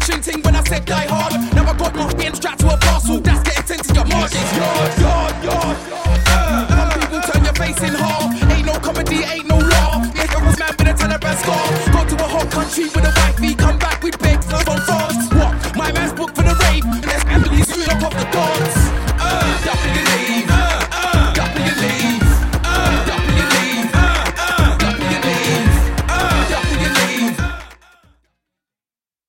Russian ting when I said die hard. Now I got my being strapped to a parcel. That's getting sent to your margins. Yard. Some people turn your face in hard.